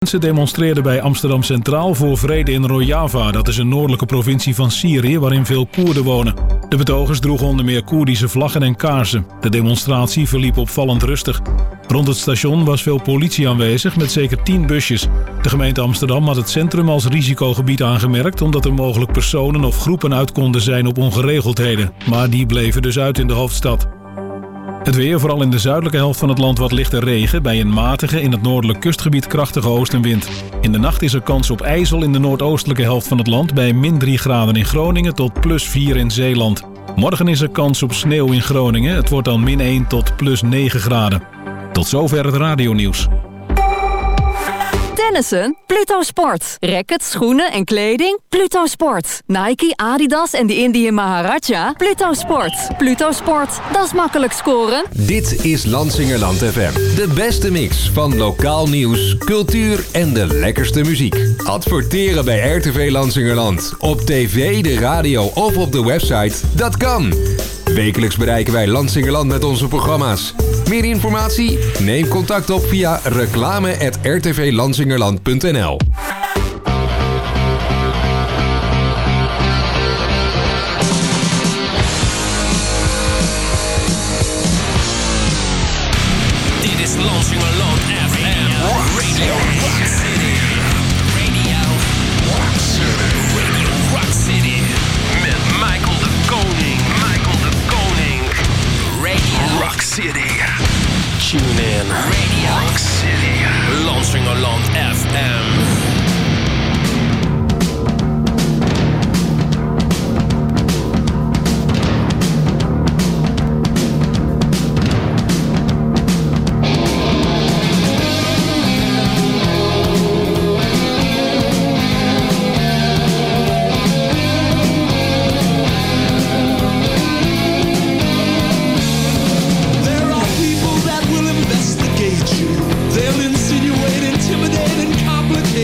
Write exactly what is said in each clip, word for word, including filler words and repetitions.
Mensen demonstreerden bij Amsterdam Centraal voor vrede in Rojava. Dat is een noordelijke provincie van Syrië waarin veel Koerden wonen. De betogers droegen onder meer Koerdische vlaggen en kaarsen. De demonstratie verliep opvallend rustig. Rond het station was veel politie aanwezig met zeker tien busjes. De gemeente Amsterdam had het centrum als risicogebied aangemerkt omdat er mogelijk personen of groepen uit konden zijn op ongeregeldheden. Maar die bleven dus uit in de hoofdstad. Het weer, vooral in de zuidelijke helft van het land wat lichte regen, bij een matige, in het noordelijk kustgebied krachtige oostenwind. In de nacht is er kans op ijzel in de noordoostelijke helft van het land bij min drie graden in Groningen tot plus vier in Zeeland. Morgen is er kans op sneeuw in Groningen, het wordt dan min één tot plus negen graden. Tot zover het radionieuws. Tennissen? Pluto Sport. Rackets, schoenen en kleding? Pluto Sport. Nike, Adidas en de Indian Maharaja? Pluto Sport. Pluto Sport. Dat is makkelijk scoren. Dit is Lansingerland F M. De beste mix van lokaal nieuws, cultuur en de lekkerste muziek. Adverteren bij R T V Lansingerland. Op tv, de radio of op de website. Dat kan. Wekelijks bereiken wij Lansingerland met onze programma's. Meer informatie? Neem contact op via reclame at r t v lansingerland punt n l. Dit is Lansingerland F M. Radio Rock City. Radio Rock City. Radio Rock City. Met Michael de Koning. Michael de Koning. Radio Rock City. Tune in. Radio Rock City. Lansingerland F M. They'll insinuate, intimidate, and complicate.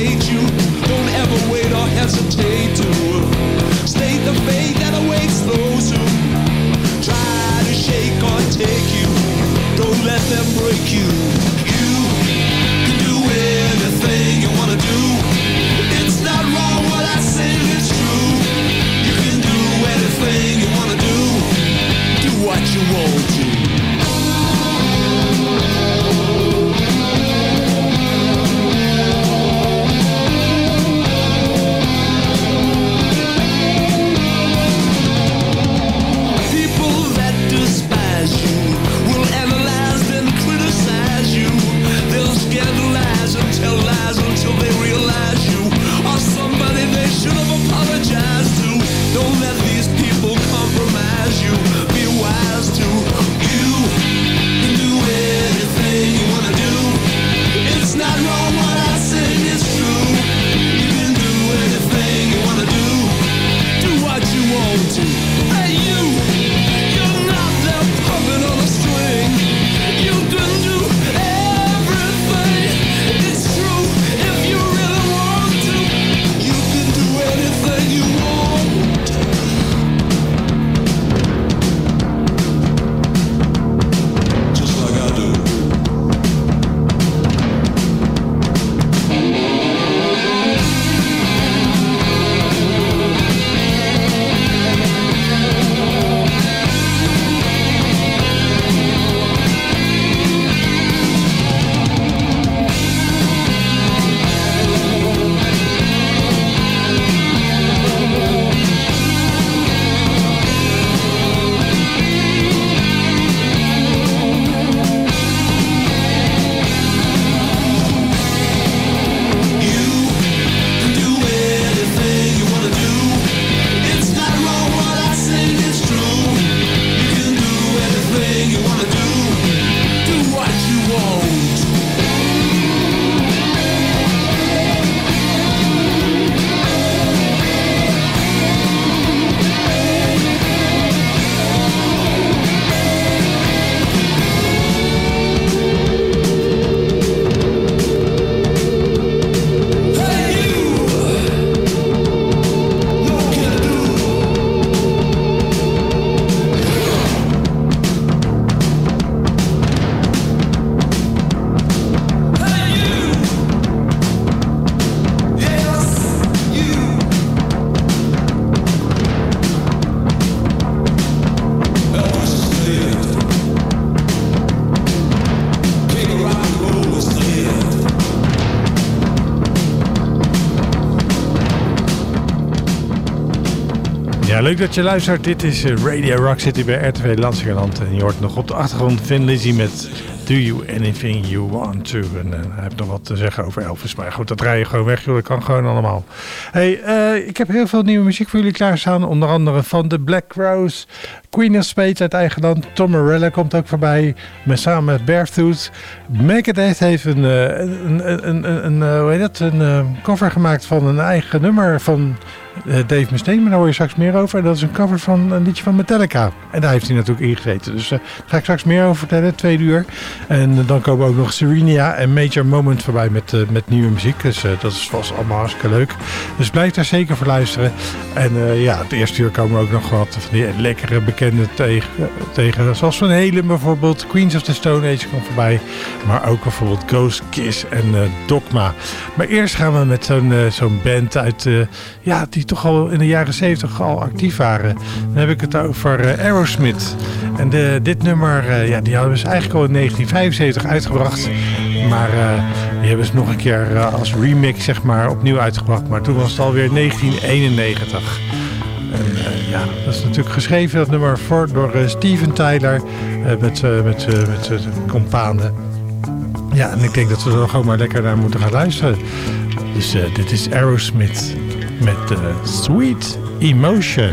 leuk dat je luistert. Dit is Radio Rock City bij R T V Lansingerland. En je hoort nog op de achtergrond Thin Lizzy met Do You Anything You Want To. En uh, hij heeft nog wat te zeggen over Elvis. Maar goed, dat draai je gewoon weg, joh. Dat kan gewoon allemaal. Hey, uh, ik heb heel veel nieuwe muziek voor jullie klaarstaan. Onder andere van The Black Crowes, Queen of Spades uit eigen land. Tom Morello komt ook voorbij. Met, samen met Beartooth. Megadeth heeft een, uh, een, een, een, een, uh, hoe heet dat? een uh, cover gemaakt van een eigen nummer van Uh, Dave Mustaine, maar daar hoor je straks meer over. Dat is een cover van een liedje van Metallica. En daar heeft hij natuurlijk in gezeten. Dus uh, daar ga ik straks meer over vertellen, tweede uur. En uh, dan komen ook nog Serenia en Major Moment voorbij met, uh, met nieuwe muziek. Dus uh, dat is vast allemaal hartstikke leuk. Dus blijf daar zeker voor luisteren. En uh, ja, het eerste uur komen ook nog wat van die lekkere bekende tegen. Uh, tegen zoals Van Halen bijvoorbeeld. Queens of the Stone Age komt voorbij. Maar ook bijvoorbeeld Ghost, Kiss en uh, Dogma. Maar eerst gaan we met zo'n uh, zo'n band uit... Uh, ja, die toch al in de jaren zeventig al actief waren. Dan heb ik het over uh, Aerosmith. En de, dit nummer, uh, ja, die hadden ze eigenlijk al in negentien vijfenzeventig uitgebracht. Maar uh, die hebben ze nog een keer uh, als remix, zeg maar, opnieuw uitgebracht. Maar toen was het alweer negentien eenennegentig. En uh, ja, dat is natuurlijk geschreven, dat nummer, voor, door uh, Steven Tyler. Uh, met uh, met, uh, met uh, companen. Ja, en ik denk dat we er gewoon maar lekker naar moeten gaan luisteren. Dus uh, dit is Aerosmith met uh, Sweet Emotion.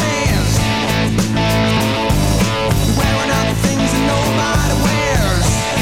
Wearing out the things that nobody wears.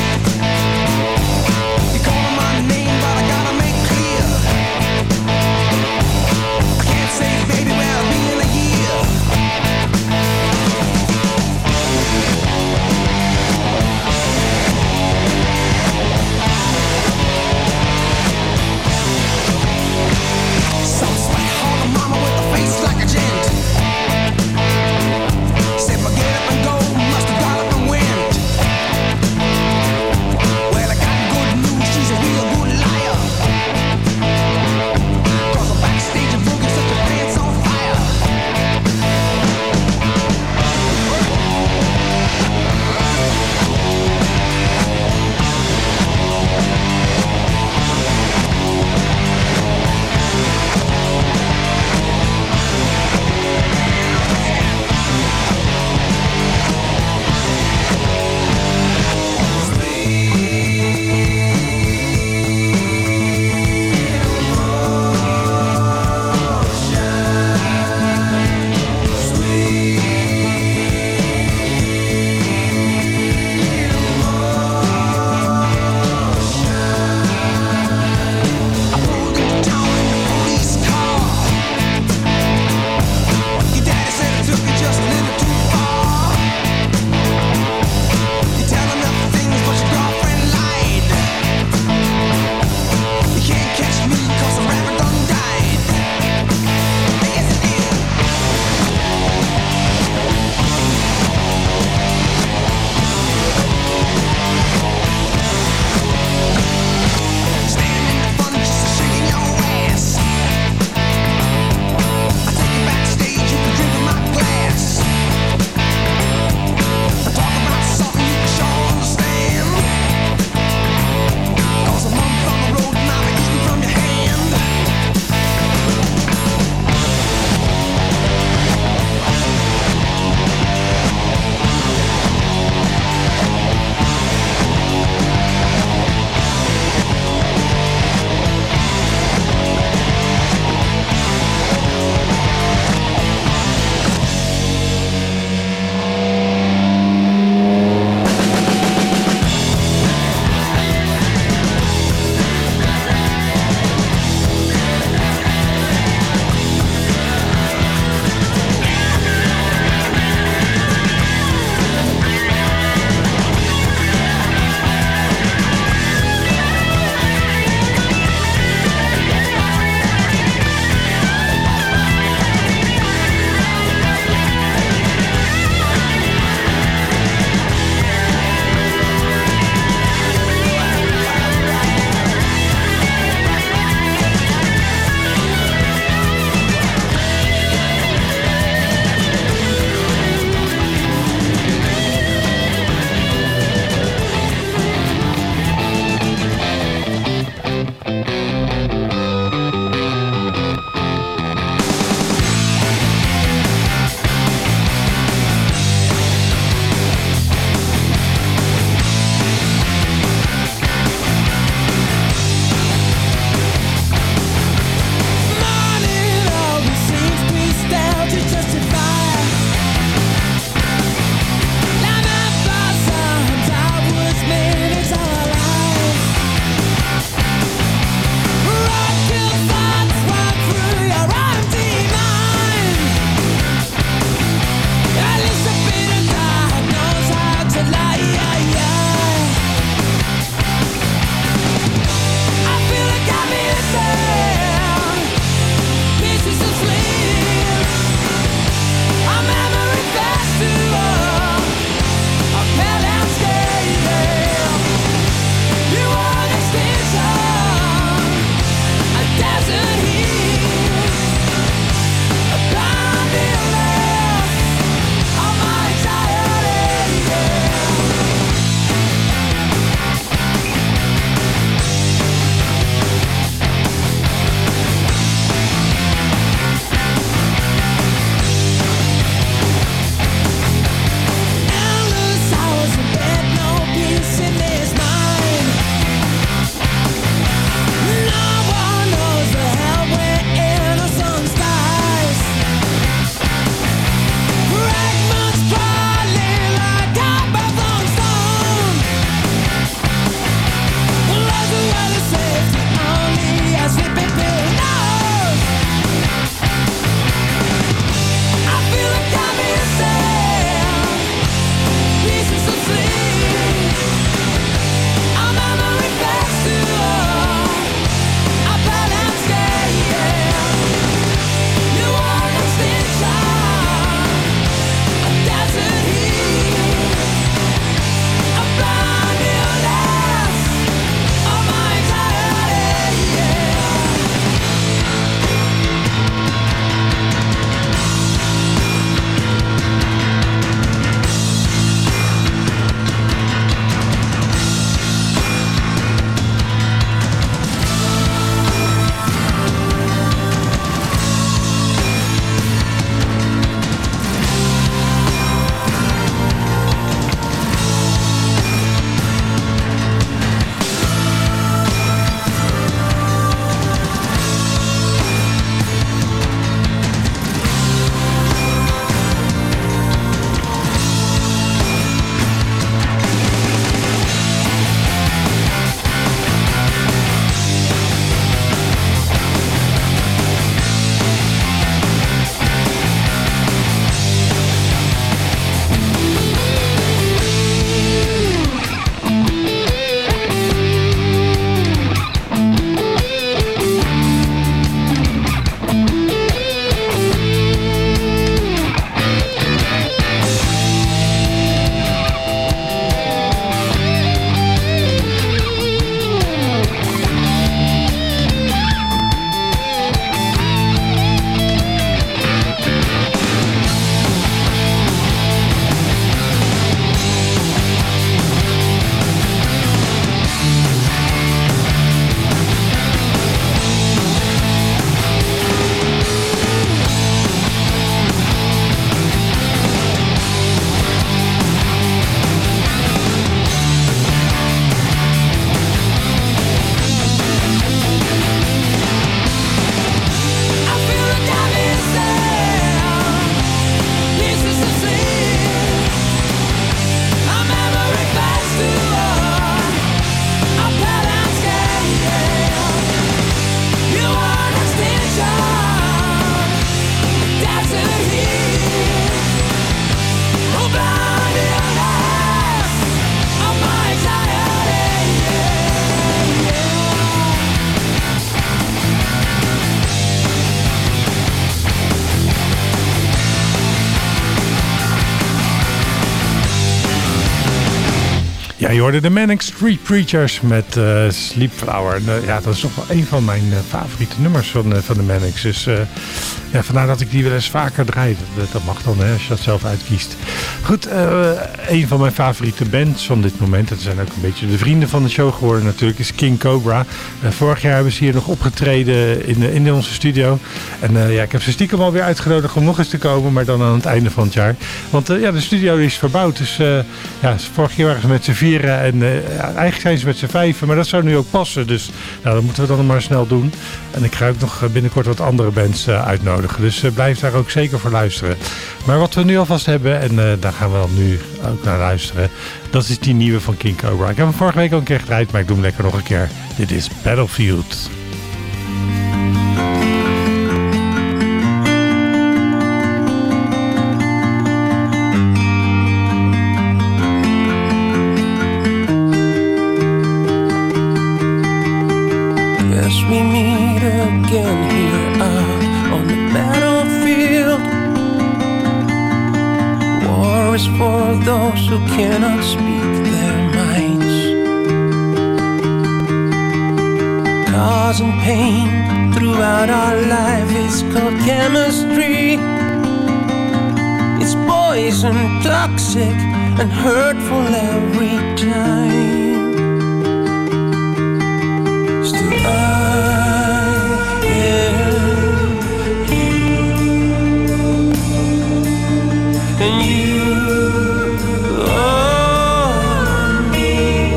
Ja, je hoorde de Manic Street Preachers met uh, Sleep Flower. En, uh, ja, dat is nog wel een van mijn uh, favoriete nummers van, uh, van de Manics. Dus uh, ja, vandaar dat ik die wel eens vaker draai. Dat, dat mag dan, hè, als je dat zelf uitkiest. Goed, uh, een van mijn favoriete bands van dit moment. Dat zijn ook een beetje de vrienden van de show geworden natuurlijk. Is King Cobra. Uh, vorig jaar hebben ze hier nog opgetreden in, uh, in onze studio. En uh, ja, ik heb ze stiekem alweer uitgenodigd om nog eens te komen. Maar dan aan het einde van het jaar. Want uh, ja, de studio is verbouwd. Dus uh, ja, vorig jaar waren ze met z'n vieren. En uh, ja, eigenlijk zijn ze met z'n vijven. Maar dat zou nu ook passen. Dus nou, dat moeten we dan maar snel doen. En ik ga ook nog binnenkort wat andere bands uh, uitnodigen. Dus uh, blijf daar ook zeker voor luisteren. Maar wat we nu alvast hebben, en uh, daar gaan we dan nu ook naar luisteren. Dat is die nieuwe van King Cobra. Ik heb hem vorige week al een keer gedraaid, maar ik doe hem lekker nog een keer. Dit is Battlefield. We meet again here out on the battlefield. War is for those who cannot speak their minds, causing pain throughout our life. It's called chemistry. It's poison, toxic, and hurtful every time. Still I and you are me.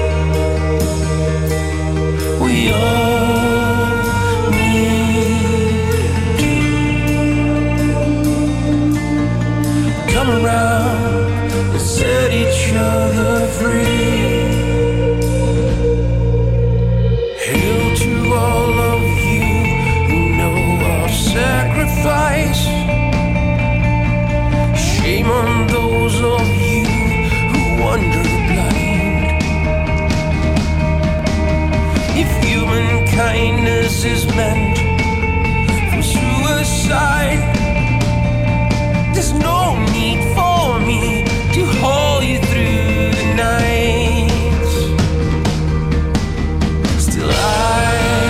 We all need to come around and set each other free. Hail to all of you who know our sacrifice. Shame on those of you who wander blind. If human kindness is meant for suicide, there's no need for me to hold you through the nights. Still I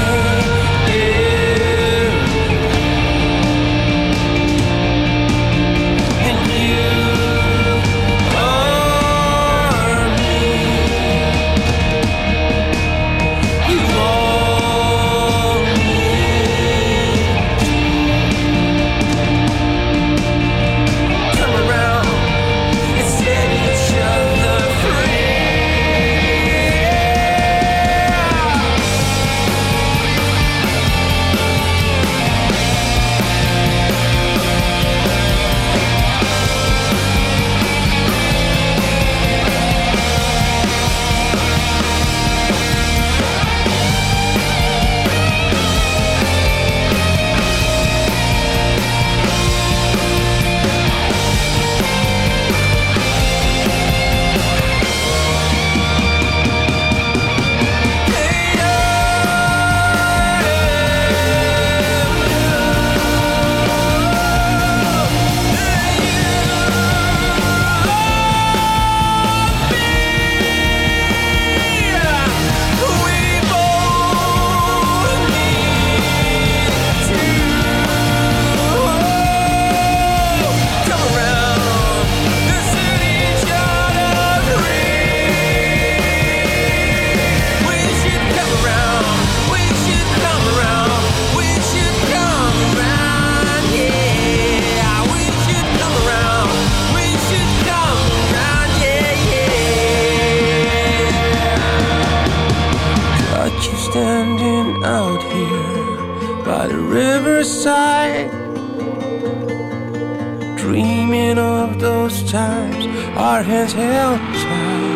dreaming of those times our hands held tight.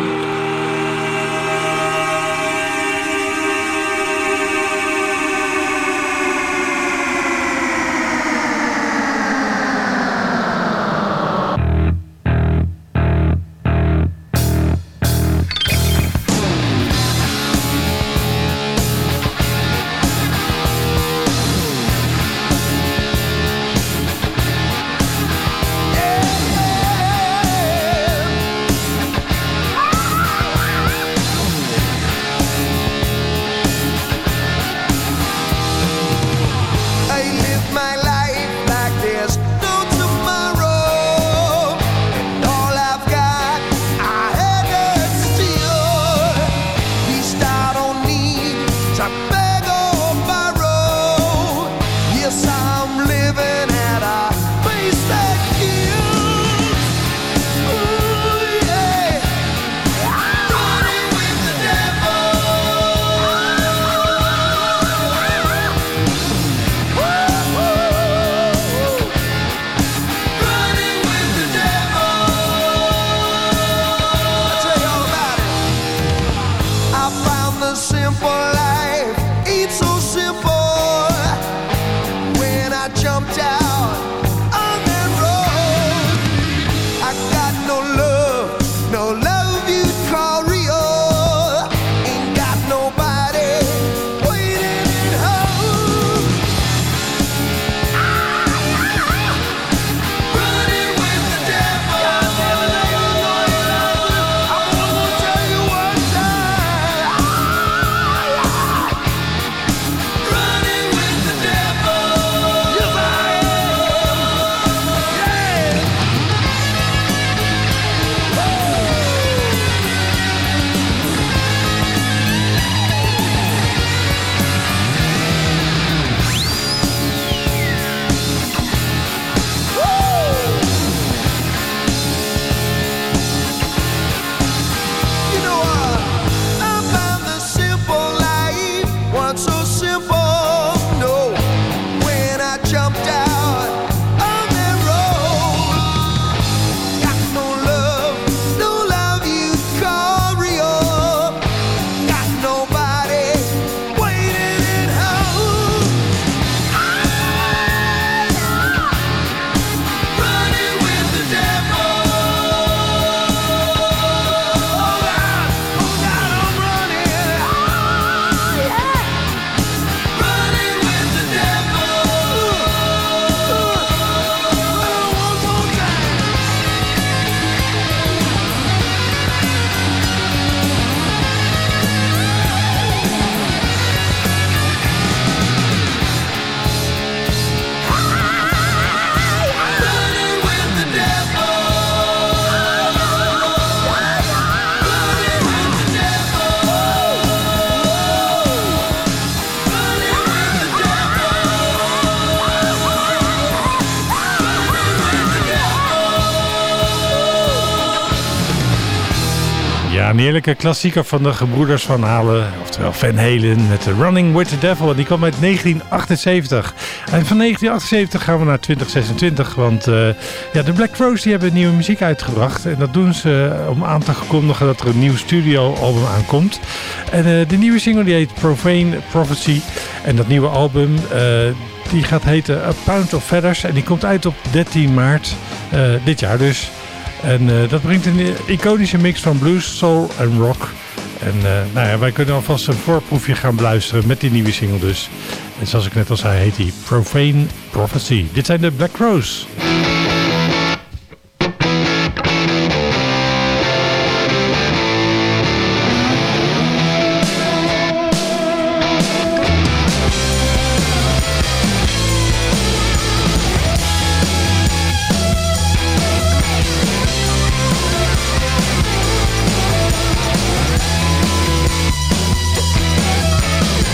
Ja, een heerlijke klassieker van de gebroeders Van Halen, oftewel Van Halen met Running with the Devil. Die kwam uit negentien achtenzeventig. En van negentien achtenzeventig gaan we naar twintig zesentwintig, want uh, ja, de Black Crowes die hebben nieuwe muziek uitgebracht. En dat doen ze uh, om aan te kondigen dat er een nieuw studioalbum aankomt. En uh, de nieuwe single die heet Profane Prophecy. En dat nieuwe album uh, die gaat heten A Pound of Feathers. En die komt uit op dertien maart uh, dit jaar dus. En uh, dat brengt een iconische mix van blues, soul en rock. En uh, nou ja, wij kunnen alvast een voorproefje gaan beluisteren met die nieuwe single dus. En zoals ik net al zei, heet die Profane Prophecy. Dit zijn de Black Crowes.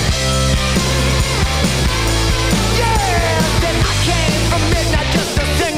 Yeah, then I came from midnight just to sing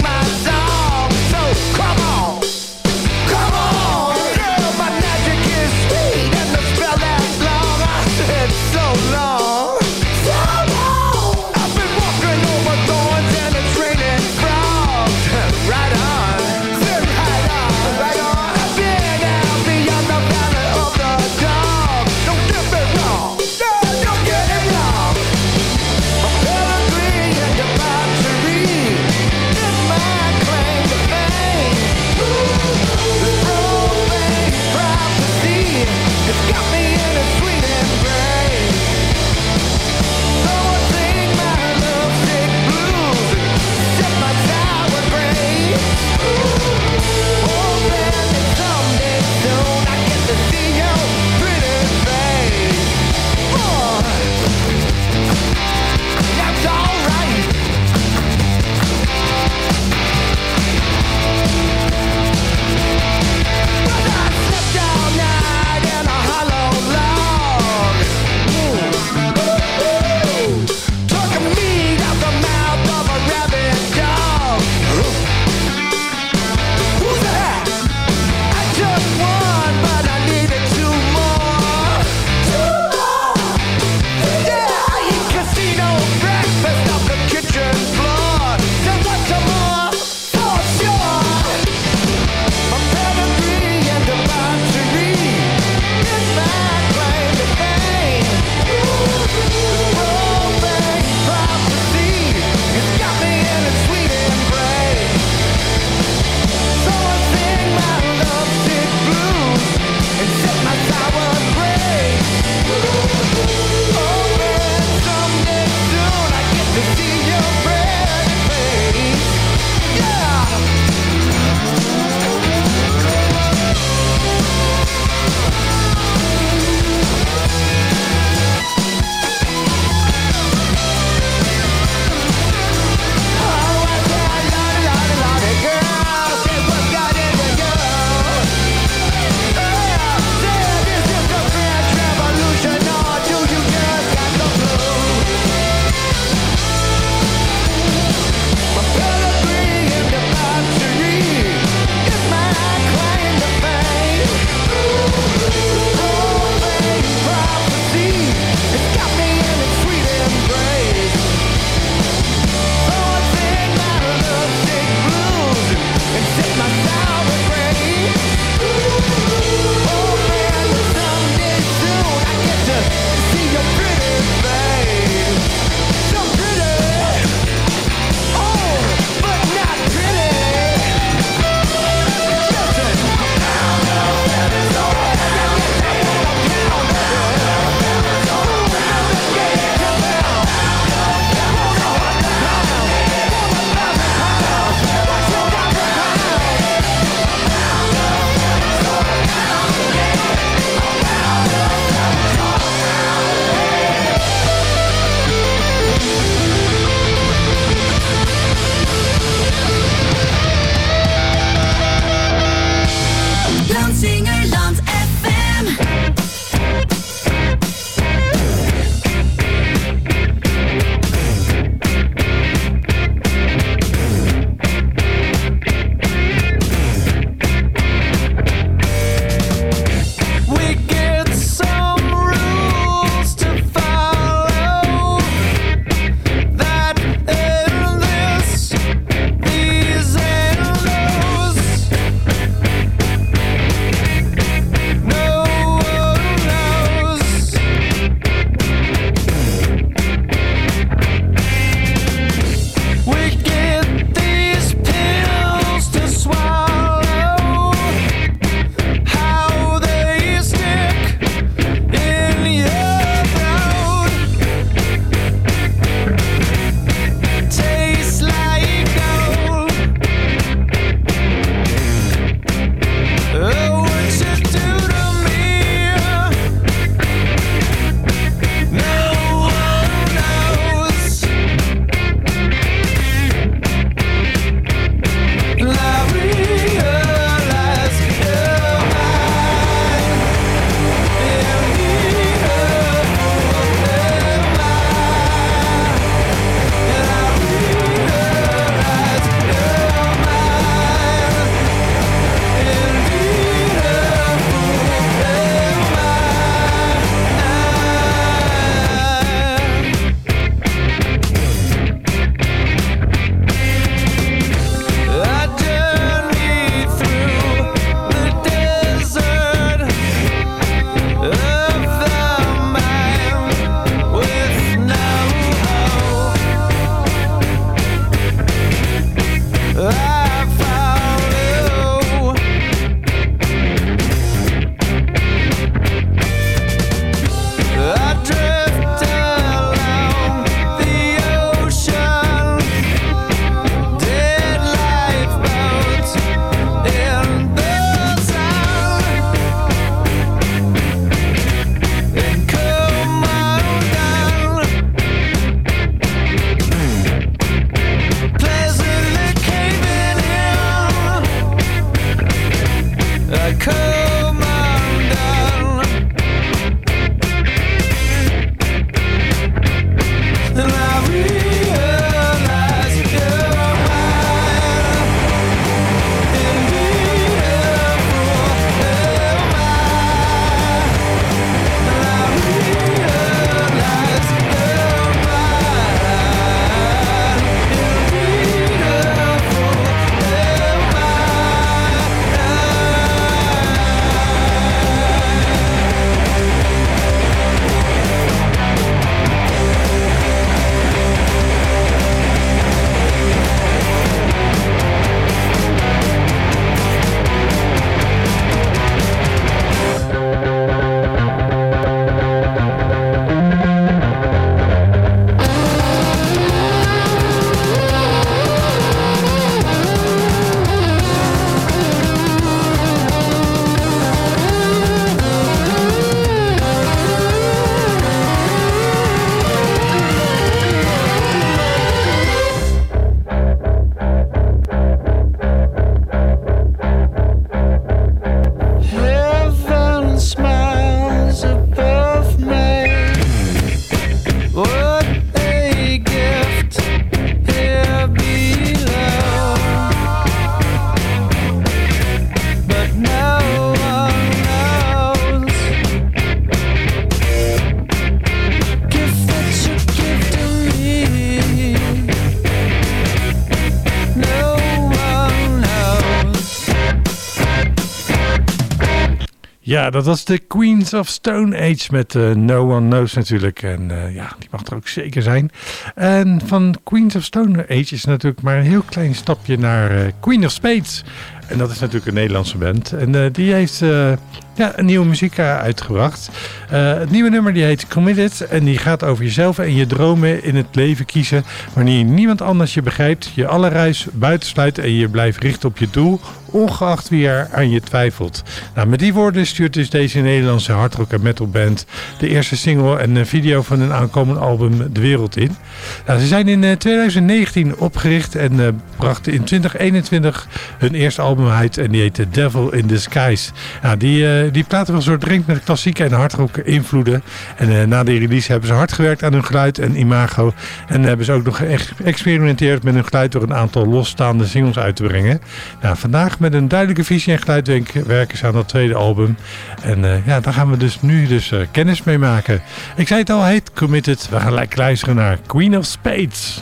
Ja, dat was de Queens of Stone Age met uh, No One Knows natuurlijk. En uh, ja, die mag er ook zeker zijn. En van Queens of Stone Age is natuurlijk maar een heel klein stapje naar uh, Queen of Spades. En dat is natuurlijk een Nederlandse band. En uh, die heeft uh, ja, een nieuwe muziek uh, uitgebracht. Uh, het nieuwe nummer die heet Committed. En die gaat over jezelf en je dromen in het leven kiezen. Wanneer niemand anders je begrijpt. Je alle reis buitensluit en je blijft richten op je doel. Ongeacht wie er aan je twijfelt. Nou, met die woorden stuurt dus deze Nederlandse hardrock en metal band de eerste single en een video van hun aankomend album de wereld in. Nou, ze zijn in uh, twintig negentien opgericht en uh, brachten in twintig eenentwintig hun eerste album uit en die heet The Devil in Disguise. Nou, die, uh, die platen was doordrenkt met klassieke en hardrock invloeden. En uh, na de release hebben ze hard gewerkt aan hun geluid en imago. En hebben ze ook nog geëxperimenteerd met hun geluid door een aantal losstaande singles uit te brengen. Nou, vandaag met een duidelijke visie en geluid werken ze aan dat tweede album. En uh, ja, daar gaan we dus nu dus uh, kennis mee maken. Ik zei het al, heet Committed. We gaan lekker luisteren naar Queen of Spades.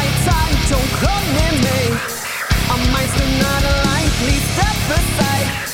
Don't come near me. Our minds do not align. Please step aside.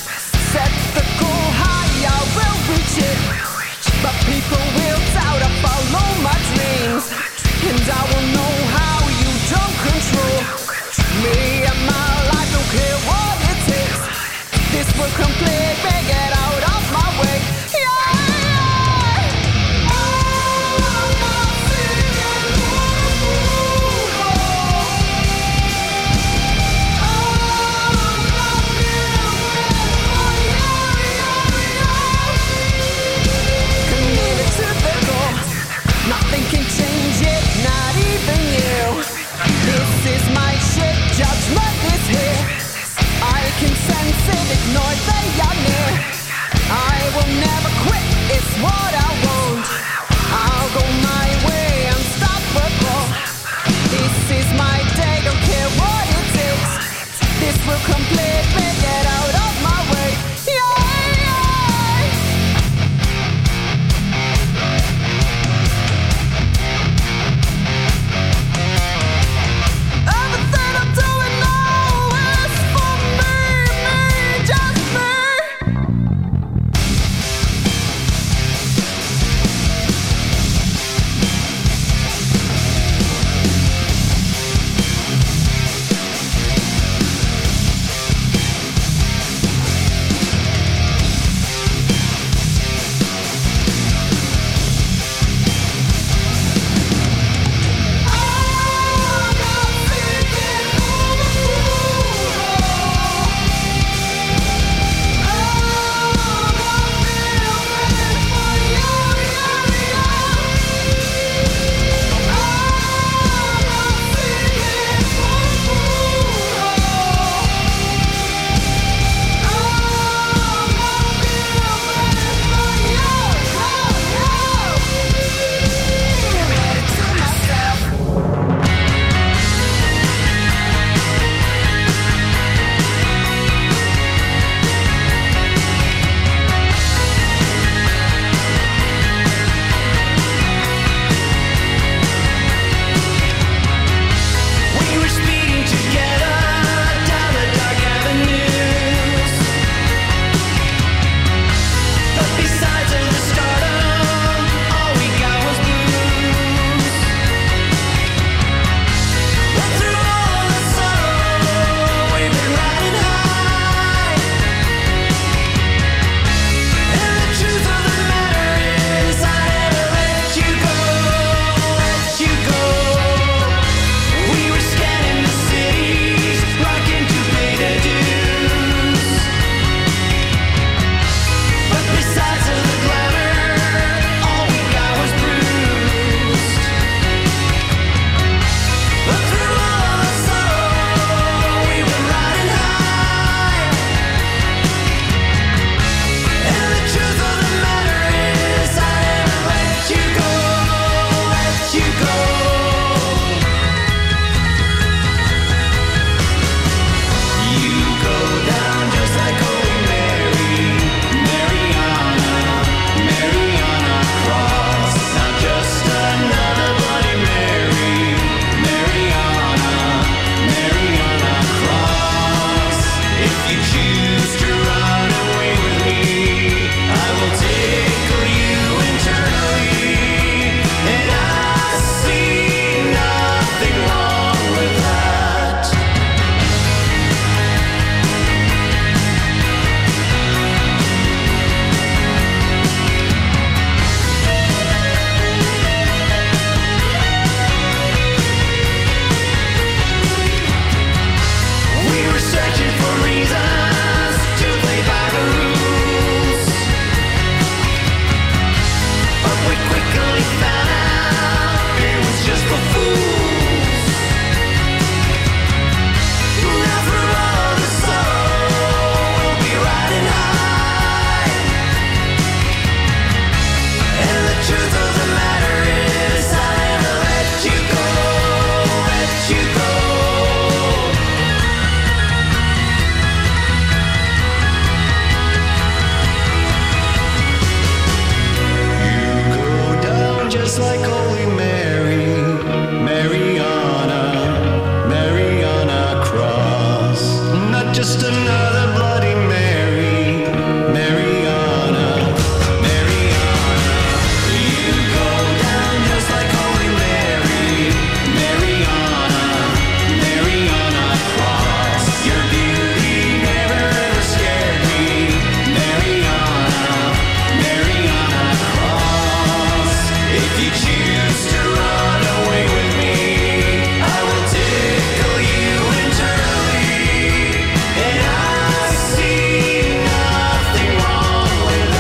just like Holy Mary, Mariana, Mariana Cross. Not just another Bloody Mary, Mariana, Mariana. You go down just like Holy Mary, Mariana, Mariana Cross. Your beauty never ever scared me, Mariana, Mariana Cross. If you choose to run away with me, I will tickle you internally, and I see nothing wrong with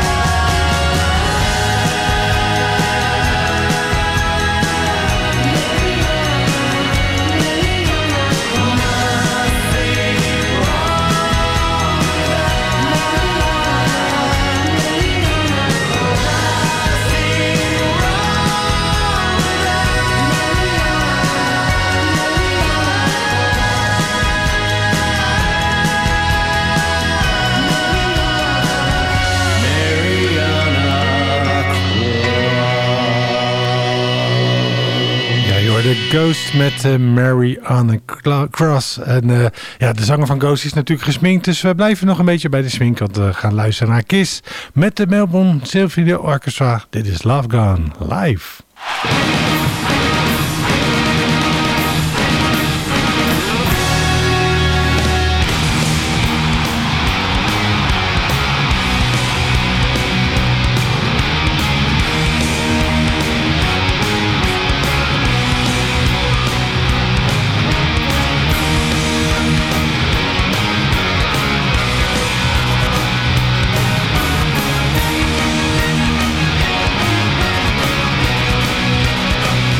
Ja, je hoorde Ghost met uh, Mary on a Cla- Cross. En uh, ja, de zanger van Ghost is natuurlijk gesminkt. Dus we blijven nog een beetje bij de smink. Want we gaan luisteren naar Kiss met de Melbourne Symphony Orchestra. Dit is Love Gone live. Love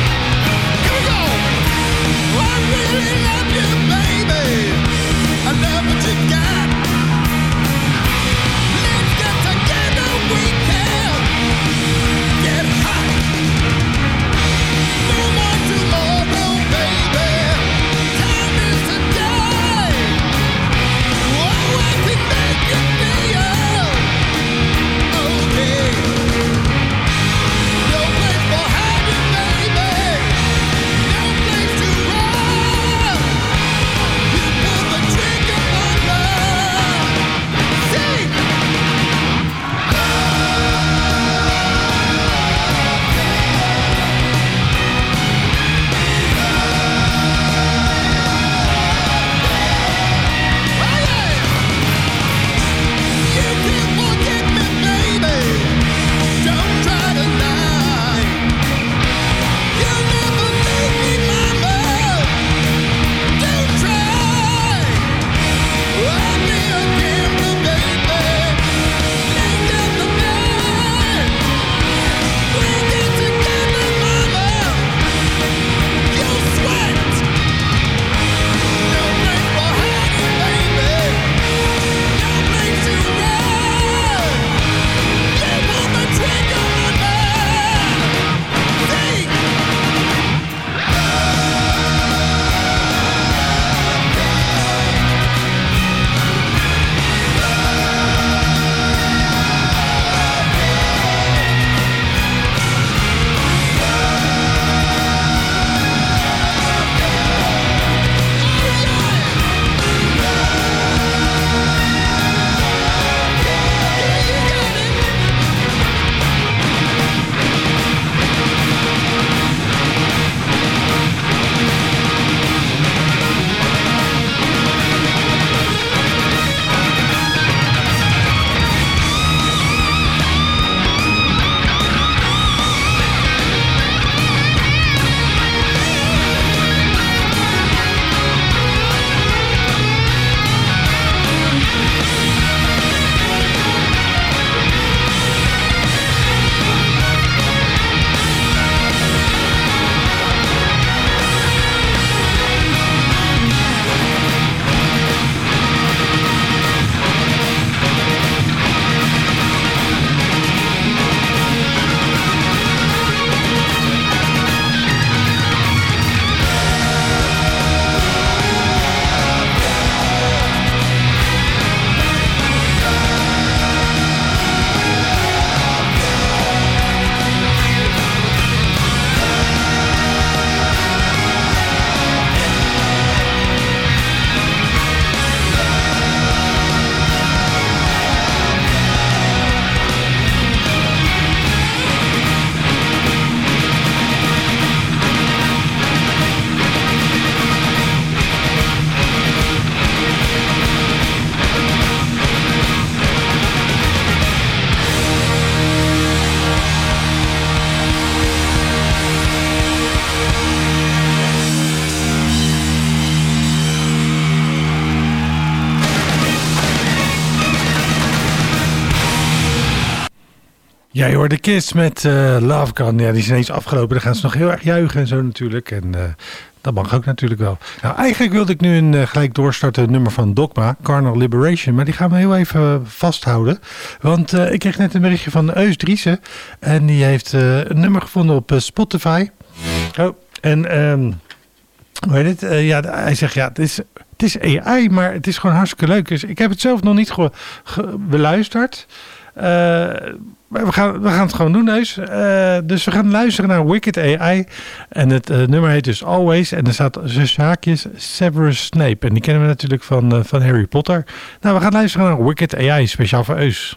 Ja, je hoort de Kiss met uh, Love Gun. Ja, die is ineens afgelopen. Dan gaan ze nog heel erg juichen en zo natuurlijk. En uh, dat mag ook natuurlijk wel. Nou, eigenlijk wilde ik nu een uh, gelijk doorstarten nummer van Dogma, Carnal Liberation. Maar die gaan we heel even vasthouden. Want uh, ik kreeg net een berichtje van Eus Driessen. En die heeft uh, een nummer gevonden op uh, Spotify. Oh, en um, hoe heet het? Uh, ja, hij zegt ja, het is... Het is A I, maar het is gewoon hartstikke leuk. Dus ik heb het zelf nog niet ge- ge- beluisterd. Uh, maar we gaan, we gaan het gewoon doen, Neus. Uh, dus we gaan luisteren naar Wicked A I. En het uh, nummer heet dus Always. En er staat tussen haakjes Severus Snape. En die kennen we natuurlijk van, uh, van Harry Potter. Nou, we gaan luisteren naar Wicked A I, speciaal voor Eus.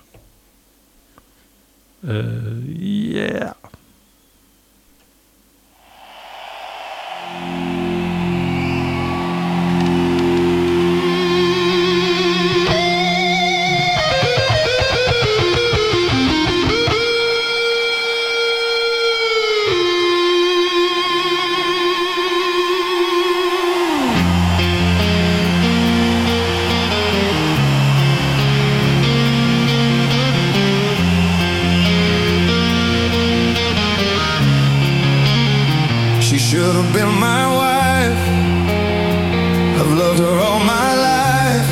Uh, yeah. Should have been my wife. I've loved her all my life.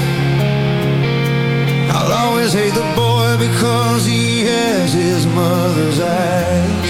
I'll always hate the boy because he has his mother's eyes.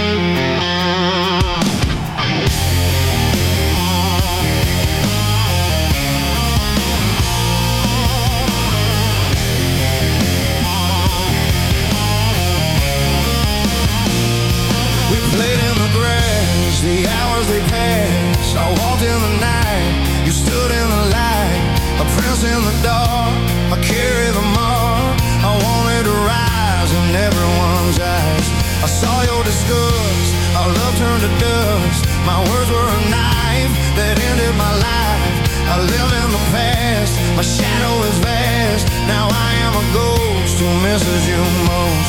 We played in the grass, the hours they passed. I walked in the night, you stood in the light. A prince in the dark, I carry the mark. I wanted to rise in everyone's eyes. I saw your disgust, our love turned to dust. My words were a knife that ended my life. I live in the past, my shadow is vast. Now I am a ghost who misses you most.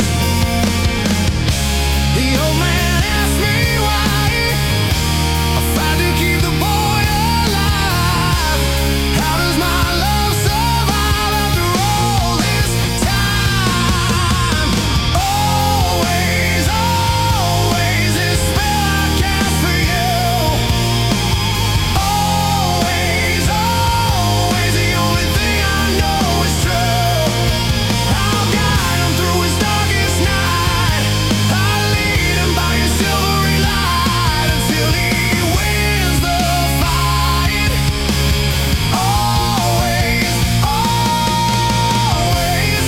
The old man asked me why I tried to keep the boy alive. How does my love survive after all this time? Always, always this spell I cast for you. Always, always the only thing I know is true. I'll guide him through his darkest night. I'll lead him by a silvery light until he wins the fight. Always, always,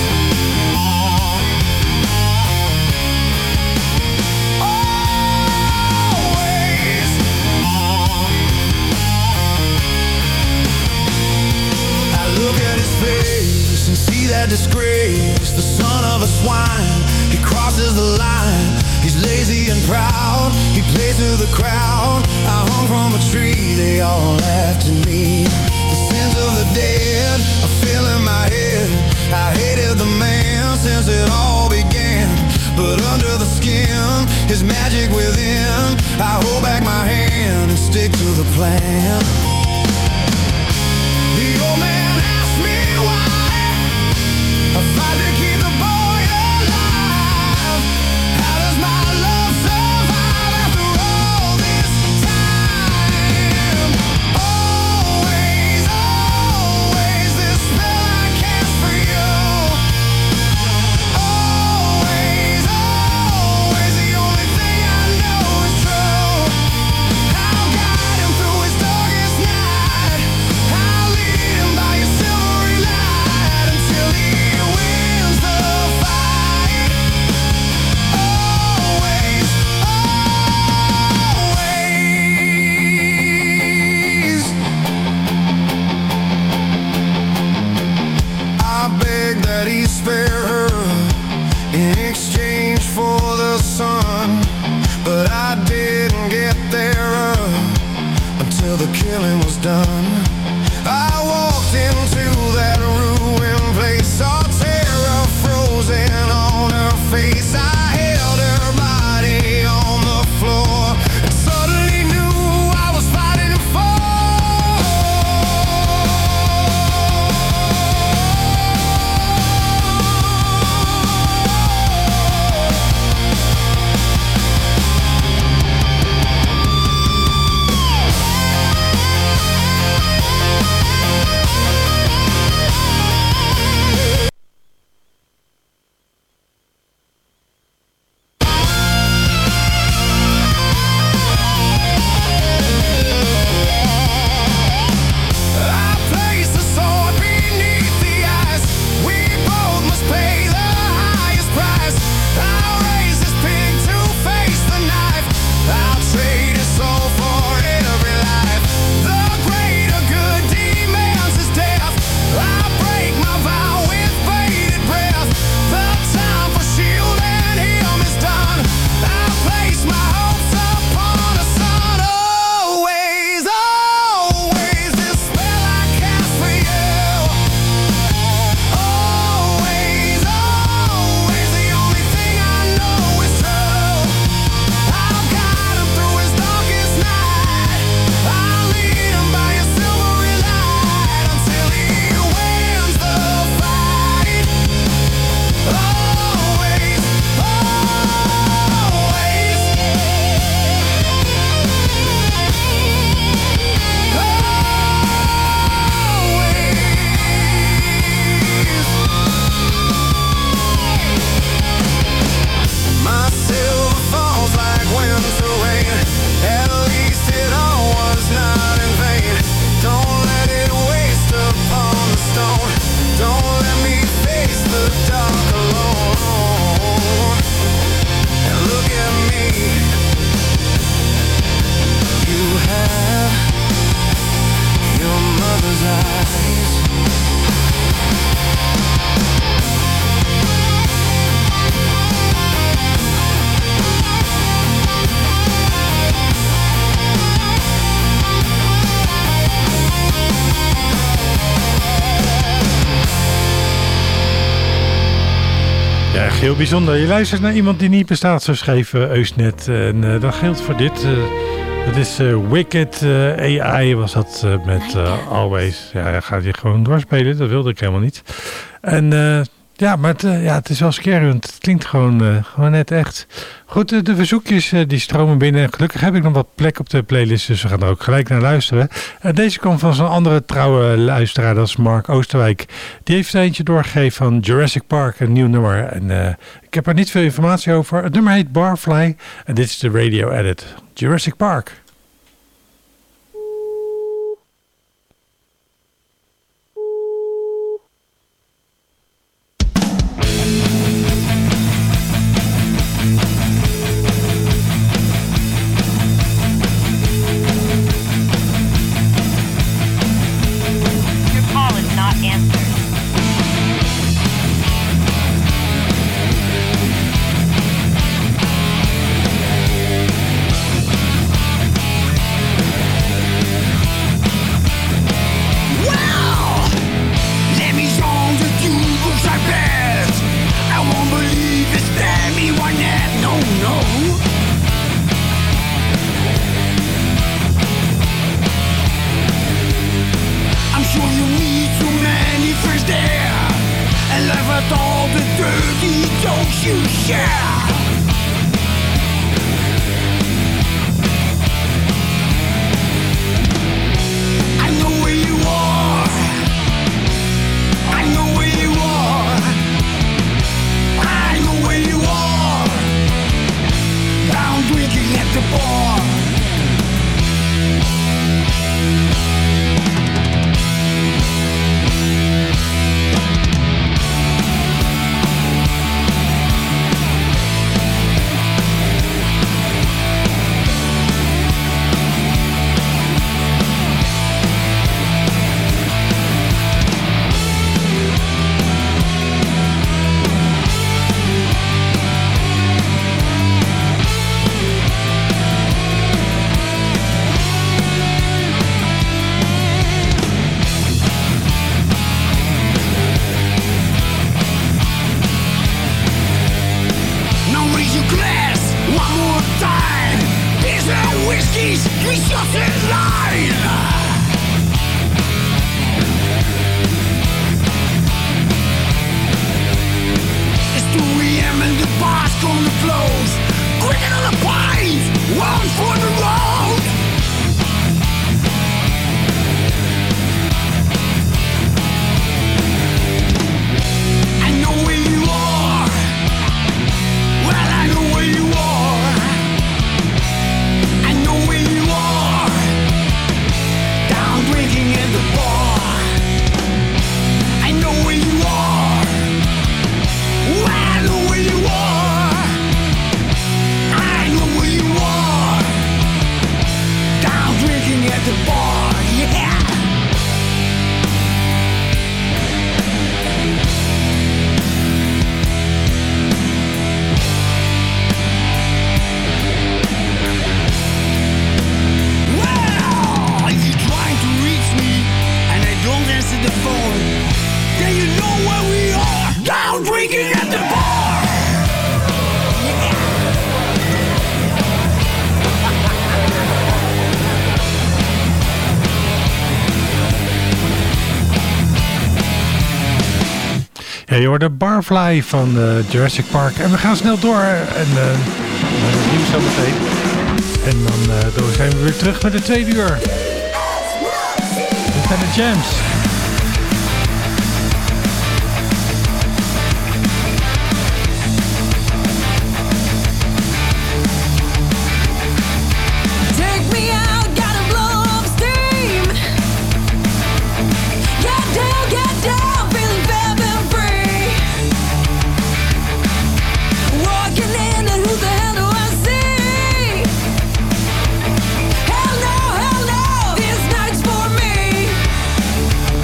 always. I look at his face and see that disgrace. The son of a swine, he crosses the line. He's lazy and proud, he plays to the crowd. I hung from a tree, they all laughed at me. The sins of the dead are filling my head. I hated the man since it all began. But under the skin, his magic within. I hold back my hand and stick to the plan. The old man asked me why I fight to keep the boy alive. How does my love survive after all this time? Always, always this spell I cast for you. Always, always the only thing I know is true. I'll guide him through his darkest night. I'll lead him by a silvery light until he wins the fight. Always, always. I beg that he spare her in exchange for the sun, but I didn't get there uh, until the killing was done. I walked into that ruined place, saw terror frozen on her face. I held her body on the floor and suddenly knew I was fighting for. heel bijzonder. Je luistert naar iemand die niet bestaat, zo schreef uh, Eus net. En uh, dat geldt voor dit. Uh, het is uh, Wicked uh, A I was dat uh, met uh, Always. Ja, hij gaat hier gewoon doorspelen. Dat wilde ik helemaal niet. En uh, ja, maar het, uh, ja, het is wel scary, want het klinkt gewoon, uh, gewoon net echt. Goed, uh, de verzoekjes uh, die stromen binnen. Gelukkig heb ik nog wat plek op de playlist, dus we gaan er ook gelijk naar luisteren. Uh, deze komt van zo'n andere trouwe luisteraar, dat is Mark Oosterwijk. Die heeft er eentje doorgegeven van Jurassic Park, een nieuw nummer. En uh, ik heb er niet veel informatie over. Het nummer heet Barfly en dit is de radio edit. Jurassic Park. Ja, je hoorde Barfly van uh, Jurassic Park. En we gaan snel door. En uh, het nieuws zo meteen. En dan uh, door zijn we weer terug met de tweede uur. Dit zijn de Jams. Hell no, hell no, this night's for me.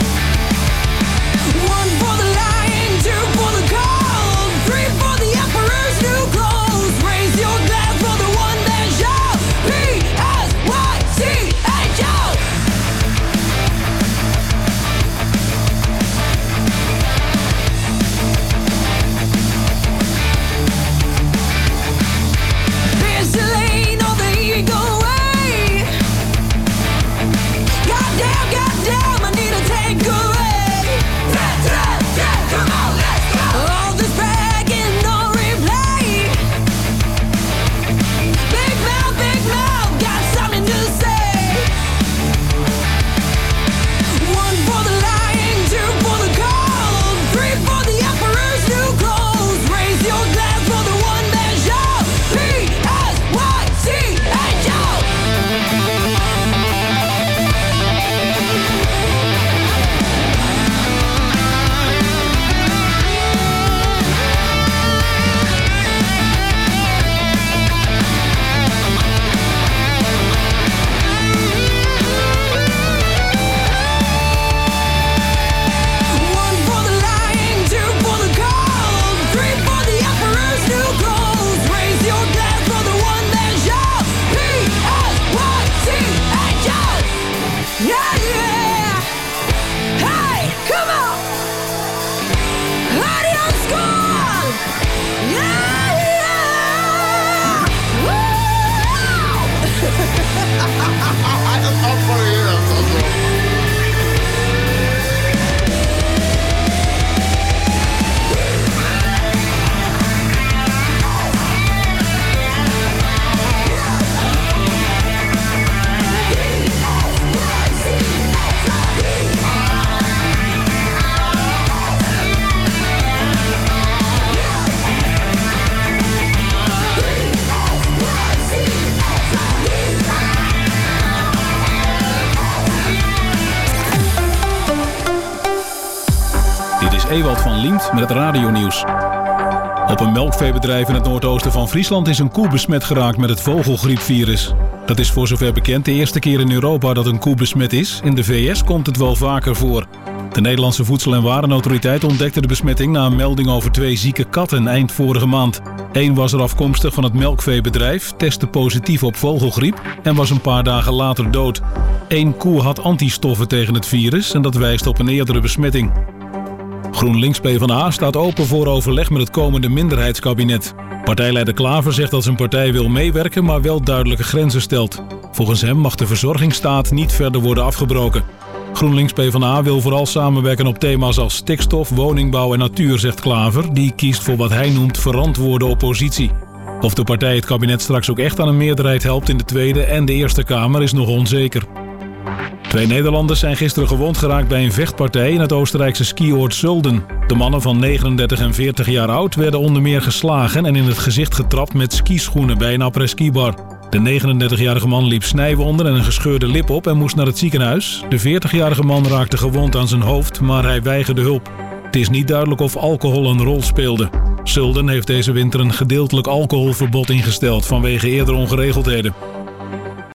Ewald van Liemt met het radionieuws. Op een melkveebedrijf in het noordoosten van Friesland is een koe besmet geraakt met het vogelgriepvirus. Dat is voor zover bekend de eerste keer in Europa dat een koe besmet is. In de V S komt het wel vaker voor. De Nederlandse Voedsel- en Warenautoriteit ontdekte de besmetting na een melding over twee zieke katten eind vorige maand. Eén was er afkomstig van het melkveebedrijf, testte positief op vogelgriep en was een paar dagen later dood. Eén koe had antistoffen tegen het virus en dat wijst op een eerdere besmetting. GroenLinks PvdA staat open voor overleg met het komende minderheidskabinet. Partijleider Klaver zegt dat zijn partij wil meewerken, maar wel duidelijke grenzen stelt. Volgens hem mag de verzorgingsstaat niet verder worden afgebroken. GroenLinks PvdA wil vooral samenwerken op thema's als stikstof, woningbouw en natuur, zegt Klaver. Die kiest voor wat hij noemt verantwoorde oppositie. Of de partij het kabinet straks ook echt aan een meerderheid helpt in de Tweede en de Eerste Kamer is nog onzeker. Twee Nederlanders zijn gisteren gewond geraakt bij een vechtpartij in het Oostenrijkse skioord Zölden. De mannen van negenendertig en veertig jaar oud werden onder meer geslagen en in het gezicht getrapt met skischoenen bij een après-ski-bar. De negenendertigjarige man liep snijwonden en een gescheurde lip op en moest naar het ziekenhuis. De veertigjarige man raakte gewond aan zijn hoofd, maar hij weigerde hulp. Het is niet duidelijk of alcohol een rol speelde. Zölden heeft deze winter een gedeeltelijk alcoholverbod ingesteld vanwege eerdere ongeregeldheden.